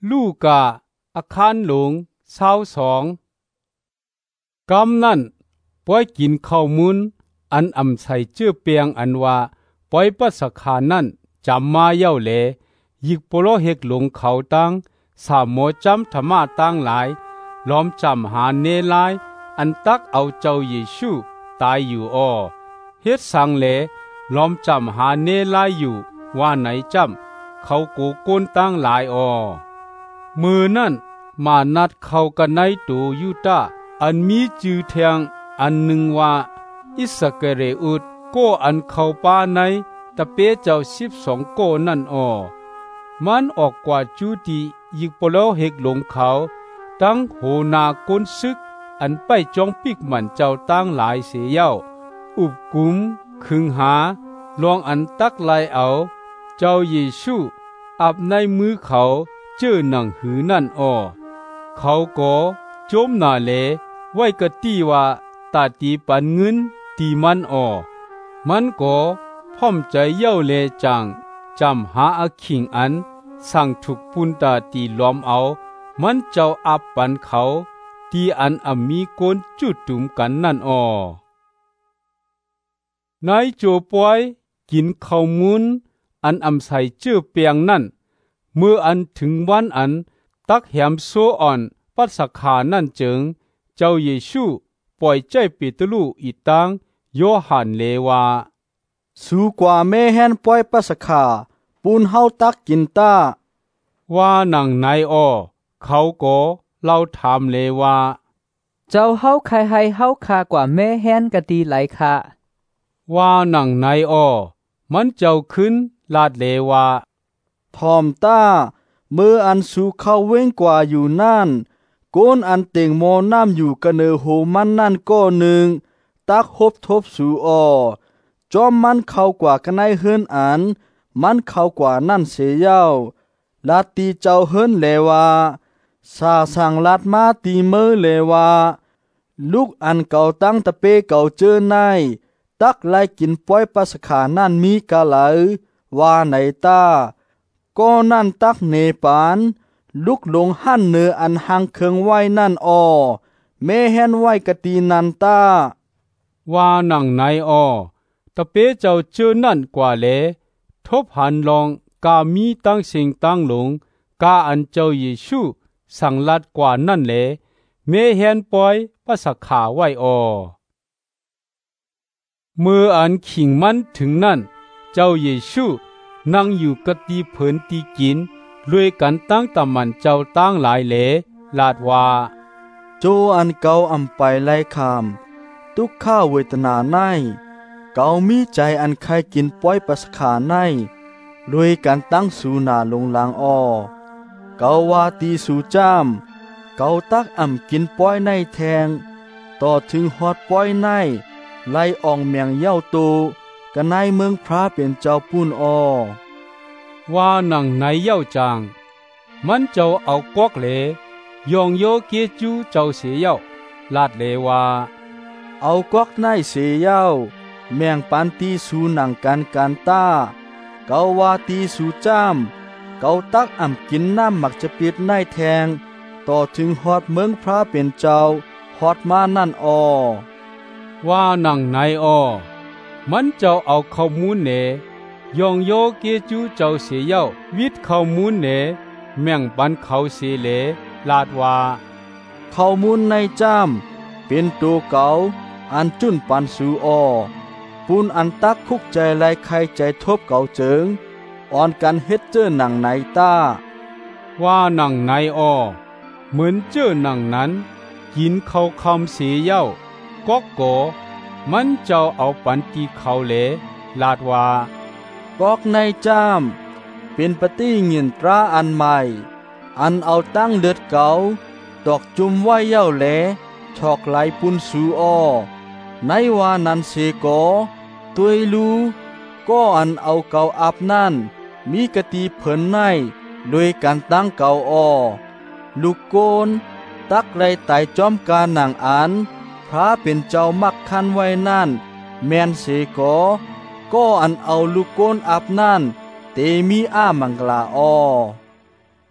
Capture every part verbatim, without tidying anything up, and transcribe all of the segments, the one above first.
ลูกาอาคารหลงเศร้าสองกำนั่นปอยกินข้าวมุนอันอำใส่เจื้อเปียงอันว่าปอยปัสขานั่นจำมาเย้าแลยิกโปโลเฮกหลงเขาตั้งสามโมจำธรรมะตั้งหลายล้อมจำหาเนลายอันตักเอาเจ้าเยซูตายอยู่อ้อเฮ็ดสังเลล้อมจำหาเนลายอยู่ว่าไหนจำเขาโกโกนตั้งหลายอ้อมือนั่นมานัดเขากันในตูยูตาอันมีจือแทงอันหนึ่งว่าอิสเกเรอุดโกอันเขาป้าในตะเปเจ้าสิบสองโกนั่นอ้อมันออกกว่าจูตียิกโปโลเฮกหลงเขาตั้งโหนาก้นซึกอันไปจองปิกมันเจ้าตั้งหลายเสียเย้าอุบกุมคึงหาลองอันตักไลเอาเจ้าเยซูอับในมือเขาเจอหนังหือนั่นอ้อเขาก็โจมหน้าเลไว้กะตีว่าตาตีปันเงินตีมันอ้อมันก็พร้อมใจเย้าเลจังจำหาอาคิงอันสั่งถูกปุนตาตีล้อมเอามันเจ้าอับปันเขาตีอันอมีโกนจุดตุมกันนั่นอ้อนายโจปอยกินข้าวมุนอันอำใส่เจื้อเปียงนั่นเมื่ออันถึงวันอันตักแหมโซอ่อนปัสขานั่นจึงเจ้าเยซูปล่อยใจปิตลูอีตังโยฮันเลวาสูกว่าแม่แฮนปล่อยปัสขาปูนเฮาตักกินตาว่านังนายอ้อเขาก็เล่าถามเลว่าเจ้าเฮาใครให้เฮาคากว่าแม่แฮนกะตีไหลค่ะว่านังนายอ้อมันเจ้าขึ้นลาดเลว่าทอมตาเมื่ออันสูเข้าเว้งกว่าอยู่นั่นโกนอันเต่งโมน้ำอยู่กะเนอโหมันนั่นก็หนึ่งตักฮบทบสู่อ้อจอมมันเข้ากว่ากันในเฮิรนอันมันเข้ากว่านั่นเสียเย้าลาตีเจ้าเฮิรนเลว่าสาสังลาดมาตีเมื่อเลว่าลูกอันเก่าตั้งตะเปเก่าเจอในตักไล่กินป้อยปัสขานั่นมีกะไหลว่าไหนตาก็นั่นตักเนปานลุกลงหั่นเนืออันหังเคืองไว้นั่นอ้อแม่แฮนไว้กะตีนันตาว่านังนายอ้อตะเปเจ้าเจอนั่นกว่าเลทบหันลองกามีตั้งสิงตั้งหลงกาอันเจ้าเยซูสั่งลัดกว่านั่นเลเมแฮนปอยปัสขาไว้อ้อเมื่ออันขิงมันถึงนั่นเจ้าเยซูนั่งอยู่กะตีเผินตีกินด้วยกันตั้งตะมันเจ้าตั้งหลายเลลาดว่าโจอันเก่าอำไปไล่คามทุกข้าเวทนาในเก่ามีใจอันใครกินป้อยปัสขาในด้วยกันตั้งสูนาลงลางอ้อเก่าว่าตีสูจ้ามเก่าตักอ่ำกินป้อยในแทงต่อถึงฮอดป้อยในไล่อ่องเมียงเย้าโตกันในเมืองพระเป็นเจ้าปุ้นอ้อว่านังในเย้าจางมันเจ้าเอากอกเลยองโยเกจูเจ้าเสียเย้าลาดเลว่าเอากอกในเสียเย้าแมงปันตีสูหนังกันกันตาเกาว่าตีสูจ้ามเกาตักอ่ำกินน้ำหมักจะปิดในแทงต่อถึงฮอดเมืองพระเป็นเจ้าฮอดมานั่นอ้อว่านังในอ้อมันเจ้าเอาข้าวมูลเนยองโยเกจูเจ้าเสียเย้าวิทข้าวมูลเนแม่งปันเขาเสียเลลาดว่าข้าวมูลในจ้ามเป็นตัวเก่าอันจุนปันสูอ้อปูนอันตักคุกใจไล่ใครใจทบเก่าเจิงอ่อนกันเฮ็ดเจอหนังไหนตาว่าหนังในอ้อเหมือนเจอหนังนั้นกินเขาคำเสียเย้าก็โกมันเจ้าเอาปันตีเขาเลลาดว่าปอกในจ้ามเป็นปฏิเงินตราอันใหม่อันเอาตั้งเลือดเก่าดอกจุมไว้เย้าแหลชอกไหลปุนสูอ้อในว่านั้นเสกอตัวลูก็อันเอาเก่าอับนั่นมีกะตีเผินในโดยการตั้งเก่าอ้อลูกโกนตักไรไต่จอมการหนังอันพระเป็นเจ้ามักคันไว้นั่นแมนเสกอก็อันเอาลูกโกนอับนั่นเตมีอ้ามังกลาอ้อ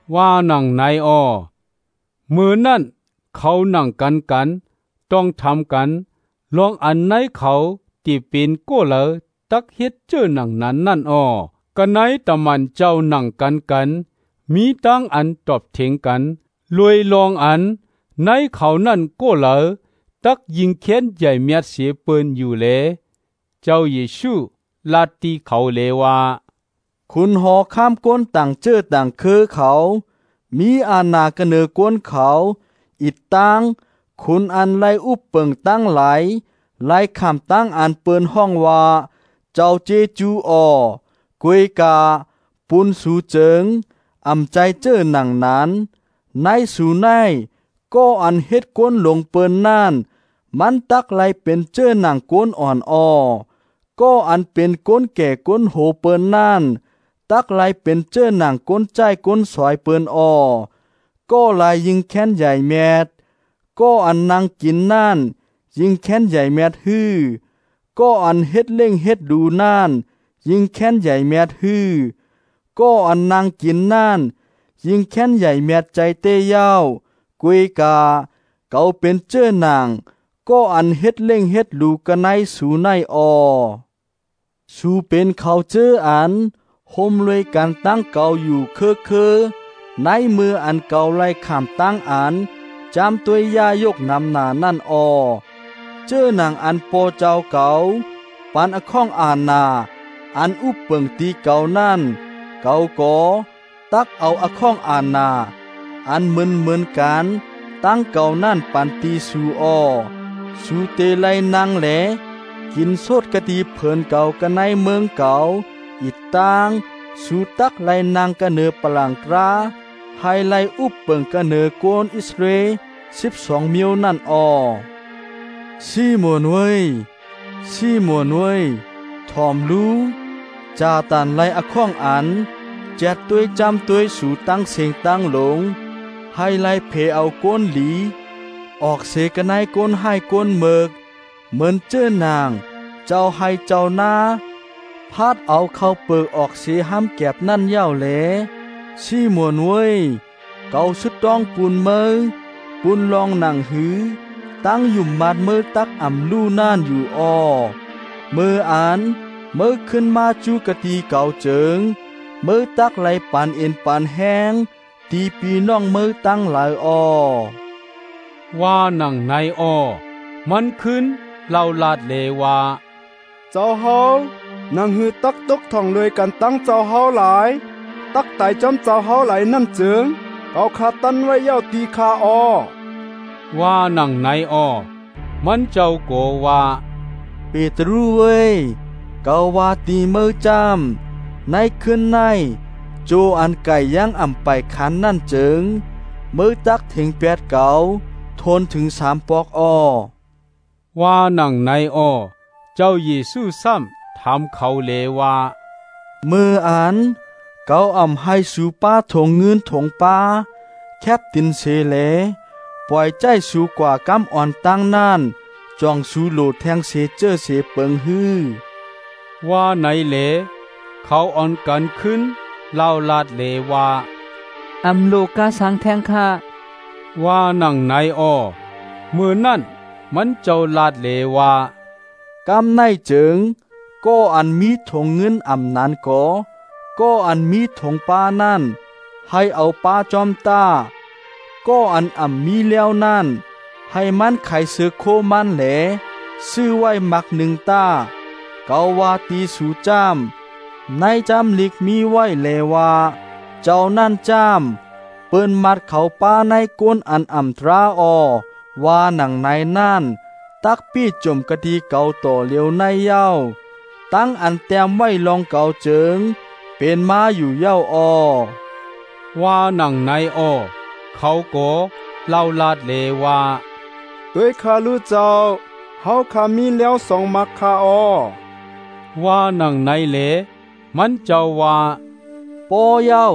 ว่านังในอ้อมือนั่นเขานั่งกันกันต้องทำกันลองอันไหนเขาที่เป็นก้เหลอตักเฮ็ดเจอหนังนั้นนั่นอ้อกันไหนตะมันเจ้านั่งกันกันมีตั้งอันตอบเถียงกันลวยลองอันในเขานั่นก้เหลอตักยิงเค้นใหญ่เมียดเสียเปิ้นอยู่เลเจ้าเยซูลาตีเขาเลว่าคุณหอข้ามก้นต่างเจอต่างคือเขามีอาณากระเนอก้นเขาอิดตังคุณอันไลอุปเปิงตั้งไหลไลคำตั้งอันเปิ้นห้องว่าเจ้าเจจูออกวยกาปุนสูเจิงอำใจเจอหนังนั้นในสูในก็อันเฮ็ดก้นหลงเปิ้นนั่นมันตักไลเป็นเจอหนังก้นอ่อนออก็อันเป็นก้นแก่ก้นโหเปิ้นนั่นตักไลเป็นเจอหนังก้นใจก้นสอยเปิ้นออก็ไลยิงแค้นใหญ่แมดก็อันนางกินนั่นยิงแค้นใหญ่แมดฮื้อก็อันเฮ็ดเล่งเฮ็ดดูนั่นยิงแค้นใหญ่แมดฮื้อก็อันนางกินนั่นยิงแค้นใหญ่แมดใจเตยาวกุยกาเกาเป็นเจอหนังก็อันเฮ็ดเล่งเฮ็ดดูกันในสูในออสูเป็นเขาเจออันห่มเลยกันตั้งเกาอยู่เคอเคอในมืออันเกาไล่ขามตั้งอันจำตัวยายกนำหนานั่นออเจอหนังอันโปเจ้าเกาปันอข้องอ่านนาอันอุปเปิงตีเกานั่นเกาก่อตักเอาอข้องอ่านนาอันมึนเหมือนกันตั้งเกานั่นปันตีสูออสูเตไลนางแหลกินโซดกะตีเผินเก่ากันในเมืองเก่าอิดตางสูตักไลนางกะเนอปลังตราไฮไลอุปเปิงกะเนอโกนอิสเรสิบสองมิวนั่นออซีโมนเวยซีโมนเวยทอมรู้จาตันไลอข้องอันแจดตัวยจำตัวยสูตั้งเสียงตั้งหลงไฮไลเพเอาโกนหลีออกเสกนายโกนให้โกนเมิกเหมือนเจ้านางเจ้าให้เจ้านาพาดเอาเข้าเปิกออกเสียห้ามแก็บนั่นเย่าแหลซีมวนเว้ยเกาสุดต้องปูนเมอปูนลองหนังหือตั้งอยู่มัดเมื่อตักอ่ำลู่น่านอยู่อ้อเมื่ออ่านเมื่อขึ้นมาจูกะตีเก่าเจิงเมื่อตักไหลปานเอ็นปานแห้งตีปีน้องเมื่อตั้งหลายอ้อว่านังในอ้อมันขึ้นเล่าลาดเลว่าเจ้าเฮานังหือตักตกท่องเลยกันตั้งเจ้าเฮาหลายตักไต่จอมเจ้าเฮาหลายนั่นเจิงเอาคาตันไว้เย้าตีคาออว่านังในอ้อมันเจ้าโกว่าเปตรูเว้ยเกาว่าตีเมื่อจำในคืนในโจอันไก่ย่างอ่ำไปขันนั่นเจิงเมื่อตักถึงแปดเกาทนถึงสามปอกอ้อว่านังในอ้อเจ้าเยซูซ้ำถามเขาเลว่าเมื่ออันเกาอ่ำให้สูป้าถงเงินถงป้าแคบตินเสเลปล่อยใจสูกว่ากำอ่อนตั้งนั่นจองสูโหลดแทงเสเจอเสเปิงฮือว่าไหนเลเขาอ่อนกันขึ้นเล่าลาดเลว่าอำโลกาสังแทงค่าว่านังในอ้อมือนั่นมันเจ้าลาดเลว่ากำในเจิงก็อันมีถงเงินอำนั้นก็ก็อันมีถงป้านั่นให้เอาป้าจอมตาก็อันอ่ำมีแล้วนั่นให้มันไขเสือโคมันแหลซื้อไว้มักหนึ่งตาเกาวาตีสูจามในจำลิกมีไว้แลว่าเจ้านั่นจามเปิ้นมัดเขาป้าในก้นอันอ่ำตราออว่าหนังในนั่นตักปี้จมกะทีเก่าต่อเลียวในเย้าตั้งอันแต้มไว้ลองเก่าเจิงเป็นมาอยู่เย้าออว่าหนังในอ้อเขาก็เล่าลาดเลว่าด้วยข้ารู้เจ้าเฮาข้ามีแล้วสองมักคาออว่าหนังในเลมันเจ้าว่าปอเย้า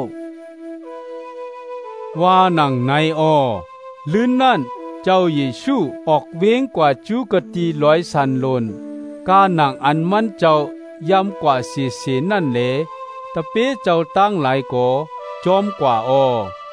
ว่าหนังในอ้อลื่นนั่นเจ้าเยซูออกเว้งกว่าจูกะตีร้อยสันโลนกาหนังอันมันเจ้ายำกว่าเสียเสียนั่นเลตะเป้เจ้าตั้งหลายโกจอมกว่าอ้อ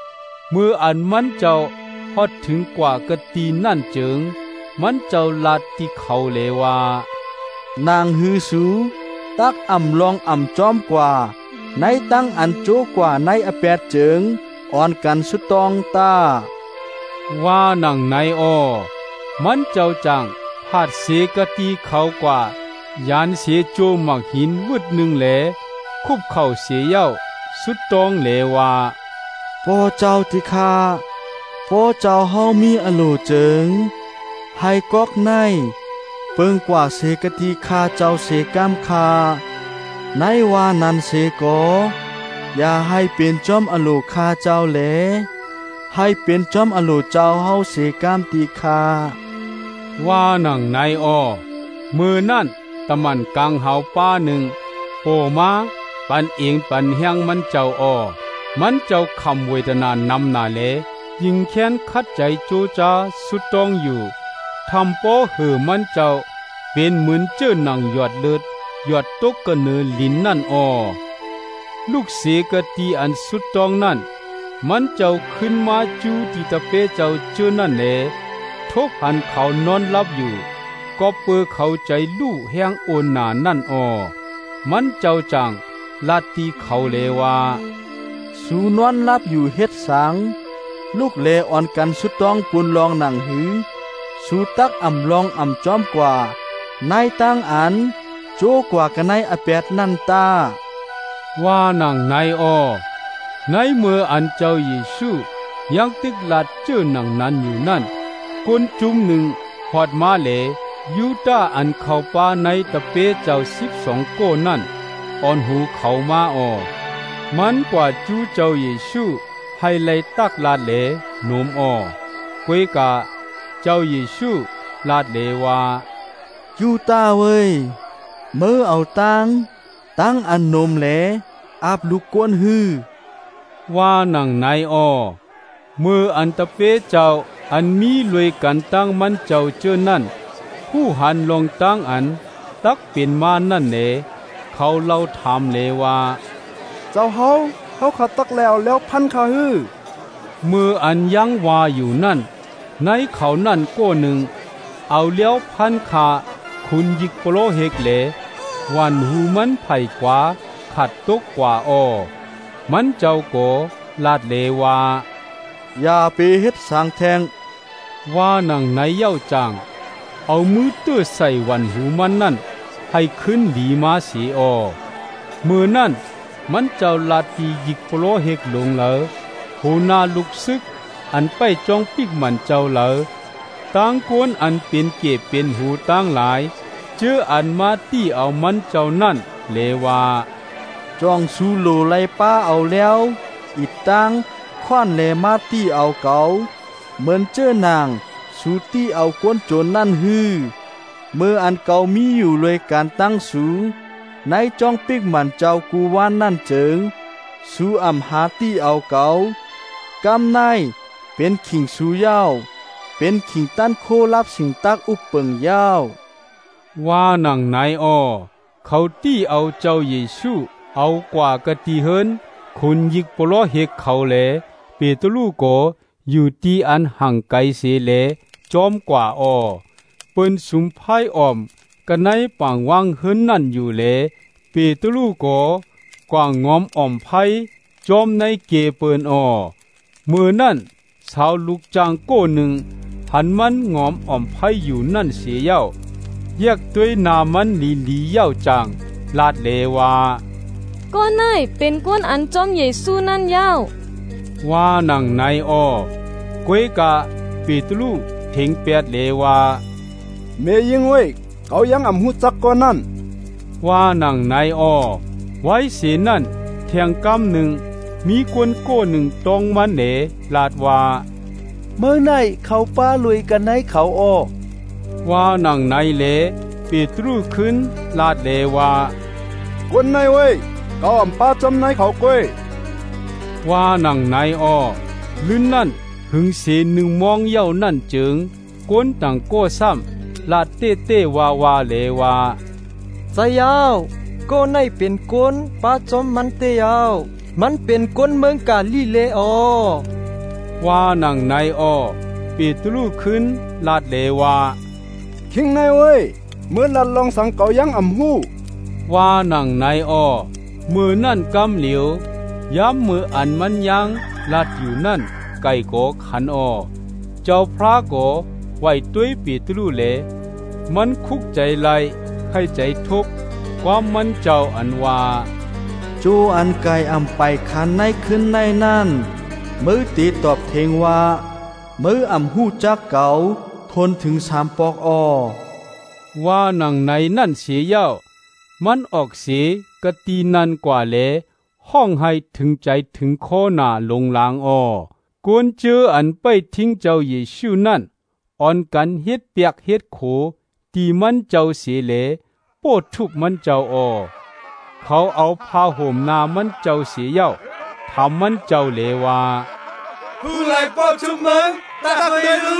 มืออันมันเจ้าฮอดถึงกว่ากะตีนั่นจึงมันเจ้าลาดที่เขาเลวานางฮือสูตักอ่ำลองอ่ำจอมกว่าในตั้งอันโจกว่าในอแปดเจิงอ่อนกันสุดตองตาว่านังในอ้อมันเจ้าจังพาดเสกะตีเขากว่ายานเสโจหมักหินวึดหนึ่งแหลคุบเข้าเสียเย้าสุดตองเลวาพ่อเจ้าที่ข้าพ่อเจ้าเฮามีอโลเจิงให้กอกในเปิงกว่าเสกะตีข้าเจ้าเสกามคาในว่านันเสกออย่าให้เป็นจอมอโลข้าเจ้าแลให้เป็นจอมอโลเจ้าเฮาเสกามตีคาว่านังในอ้อมือนั่นตะมันกลางเฮาป้าหนึ่งโผมาปันเองปันเฮียงมันเจ้าอ้อมันเจ้าคำเวทนานำนาเลยิงแค้นคัดใจโจจาสุดตองอยู่ทำโป้เหือมันเจ้าเป็นเหมือนเจ้าหนังหยอดเลือดหยอดตกกระเนือลิ้นนั่นอ้อลูกเสกตีอันสุดตองนั่นมันเจ้าขึ้นมาจูที่ตะเปเจ้าเจอนั่นแหละทุกหันเขานอนรับอยู่ก็เปือเขาใจลู่แห้งโอนหนานั่นอ้อมันเจ้าจังลาตีเขาเลวาสูนอนรับอยู่เฮ็ดสังลูกเลอ่อนกันสุดต้องปุนลองหนังหือสูตักอ่ำลองอ่ำจอมกว่านายตั้งอันโจกว่ากันในอแปดนั่นตาว่านังในอ้อในเมื่ออันเจ้าเยซูยังติกลาดเจ้าหนังนั้นอยู่นั่นคนจุ่มหนึ่งหอดมาเลยูดาอันเข้าป่าในตะเปเจ้าสิบสองโกนั่นอ่อนหูเขามาอ้อมันกว่าจูเจ้าเยซูให้ไล่ตักลาดเลหนุ่มอ้อกวยกะเจ้าเยซูลาดเลวายูตาเว้ยเมื่อเอาตังตั้งอันนมแหลอาบลูกกวนฮือว่านังในอ้อเมื่ออันตะเปเจ้าอันมีรวยกันตั้งมันเจ้าเจอนั่นผู้หันลงตั้งอันตักเป็นมานั่นเนเขาเล่าถามเลว่าเจ้าเฮาเฮาขัดตักแล้วแล้วพันขาฮือเมื่ออันยังว่าอยู่นั่นในเขานั่นก้หนึ่งเอาเลี้ยวพันขาคุณยิกโปโลเฮกเลวันหูมันไผ่กว่าขัดตกกว่าอ้อมันเจ้าโกลาดเลวาอย่าไปเฮ็ดสางแทงว่านังในเย้าจางเอามือตื้อใส่วันหูมันนั่นให้ขึ้นดีมาสีอ้อมือนั่นมันเจ้าลาตียิกโปโลเฮกลงเหลอโหนาลุกซึกอันไปจองปิกมันเจ้าเหลอตั้งกวนอันเป็นเก็บเป็นหูตั้งหลายเจออันมาตี้เอามันเจ้านั่นเลวาจองสูโลไลป้าเอาแล้วอีตังคว้านเลมาตี้เอาเกาเหมือนเจอนางสูตี้เอากวนโจรนั่นฮือเมื่ออันเก่ามีอยู่เลยการตั้งสูในจองปิกมันเจ้ากูวานนั่นเจิงสูอ่ำหาตี้เอาเกากำนายเป็นขิงสูยาวเป็นขิงตั้นโคลับสิงตักอุปเปิงยาวว่านังในอ้อเขาตี้เอาเจ้าเยซูเอากว่ากะตีเฮินคุณยิกโปโลเฮกเขาแลเปตลูโกอยู่ที่อันห่างไกลเสเลจอมกว่าอ้อเปิ้นสุมพายอ้อมกันในปังวังเฮินนั่นอยู่เลเปตลูโกกว่างงอมอ่อมไพจอมในเกเปิ้นอ้อมือนั่นสาวลูกจางโก้หนึ่งหันมันงอมอ่อมไพอยู่นั่นเสียเย้าแยกด้วยนามันลีลีเย้าจางลาดเลวาก้อนนายเป็นก้นอันจอมเยซูนั่นเย้าว่านังในอ้อกวยกะปีตลูเพ่งเปียดเลวาเมยิงเว้ยเขายังอ่ำหูจักก้อนนั่นว่านังในอ้อไว้เสียนั่นแทงกำหนึ่งมีกวนโก้หนึ่งตองมันเหนลาดว่าเมื่อไหนเขาป้าลุยกันในเขาอ้อว่านังในเลปีตรูขึ้นลาดเลวากวนในเว้ยเขาอ่ำป้าจำในเขากวยว่านังในอ้อลื่นนั่นหึงเสหนึ่งมองเย้านั่นจึงกวนต่างโก้ซ้ำลาดเต้เต้วาวาเลวาใจยาวก็ในเป็นก้นป้าจอมมันเตยาวมันเป็นก้นเมืองกาลิเลอว่านังในอ้อปีตรูขึ้นลาดเลวาคิงนายเว้ยเมื่อลัดลองสังเกายังอ่ำหู้ว่านังในอ้อมือนั่นกำเหลียวย้ำมืออันมันยังลาดอยู่นั่นไก่โกขันอ้อเจ้าพระโกไว้ด้วยปีตรูเลมันคุกใจไหลให้ใจทุกข์ความมันเจ้าอันว่าจูอันไกอำไปคันในขึ้นในนั่นมือตีตอบเทงว่ามืออำหู้จักเก่าทนถึงสามปอกออว่านังในนั่นเสียเย้ามันออกเสียกตีนันกว่าเลห้องให้ถึงใจถึงโคหน้าลงลางอ้อกวนเจออันไปทิ้งเจ้าเยซูนั่นอ่อนกันเฮ็ดเปียกเฮ็ดโขตีมันเจ้าเสียเลโปดทุบมันเจ้าอ้อเขาเอาผ้าห่มนามันเจ้าเสียเย้าทำมันเจ้าเลว่าผู้ไล่ปอบชุมเมืองตาไม่รู้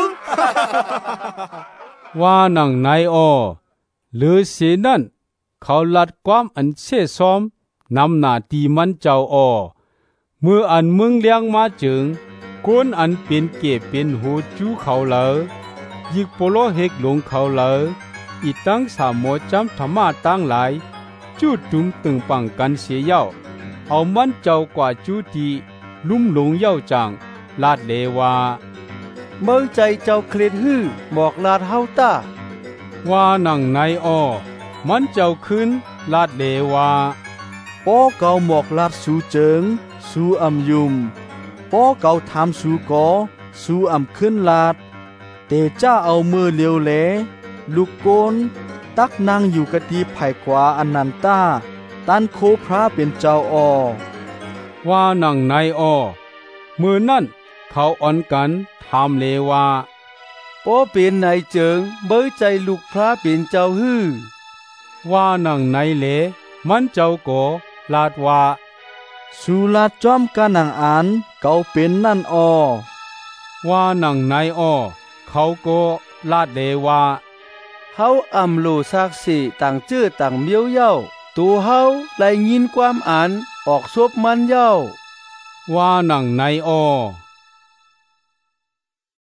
ว่านังในอ้อหรือเสียนั่นเขาลัดความอันเช่ซ้อมนำหน้าตีมันเจ้าอ้อเมื่ออันมึงเลี้ยงมาจึงคนอันเป็นเก็บเป็นหูจูเขาเลยยิกโปโลเฮกหลงเขาเลยอีตั้งสามโมจำธรรมะตั้งหลายจูดจุ่มตึงปังกันเสียเย้าเอามันเจ้ากว่าจูตีลุ่มหลงเย้าจังลาดเลวาเมื่อใจเจ้าเคล็ดฮื้อบอกลาดเฮาตาว่านังในอ้อมันเจ้าขึ้นลาดเลวาป้อเก่าหมอกลาดสู่เจิงสู่อำยุมป้อเก่าถามสู่กอสู่อำขึ้นลาดเตจ้าเอามือเลียวแลลูกโกนตักนั่งอยู่กะตีไผ่ขวาอนันตาตันโคพระเป็นเจ้าอ้อว่านังในอ้อมือนั่นเขาอ่อนกันถามเลว่าป้อเป็นไหนเจิงเบ้อใจลูกพระเป็นเจ้าฮื้อว่านังในเลมันเจ้าโกลาดว่าสุลาจอมกะนังอันเก่าเป็นนั่นอ้อว่านังในอ้อเขาโกลาดเลว่าเฮาอำโลซักสิต่างจื้อต่างเมียวเย้าตัวเฮาไล่ยินความอันออกซบมันเย้าว่านังในอ้อ